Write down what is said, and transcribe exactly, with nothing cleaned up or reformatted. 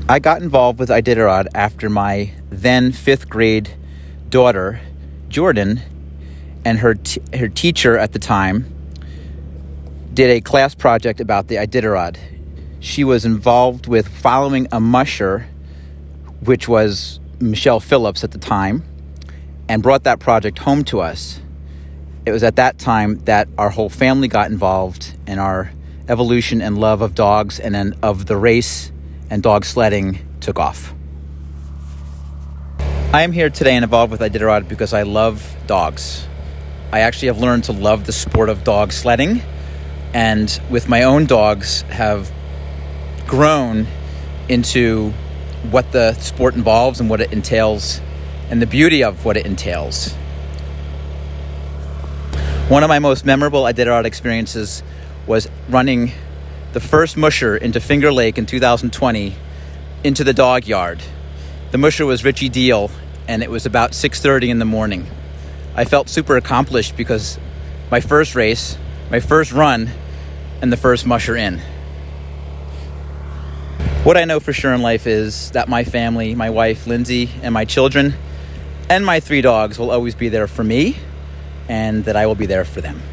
I got involved with Iditarod after my then fifth grade daughter, Jordan, and her t- her teacher at the time did a class project about the Iditarod. She was involved with following a musher, which was Michelle Phillips at the time, and brought that project home to us. It was at that time that our whole family got involved in our evolution and love of dogs, and then of the race and dog sledding took off. I am here today and involved with Iditarod because I love dogs. I actually have learned to love the sport of dog sledding, and with my own dogs have grown into what the sport involves and what it entails and the beauty of what it entails. One of my most memorable Iditarod experiences was running the first musher into Finger Lake in two thousand twenty into the dog yard. The musher was Richie Deal, and it was about six thirty in the morning. I felt super accomplished because my first race, my first run, and the first musher in. What I know for sure in life is that my family, my wife, Lindsay, and my children, and my three dogs will always be there for me, and that I will be there for them.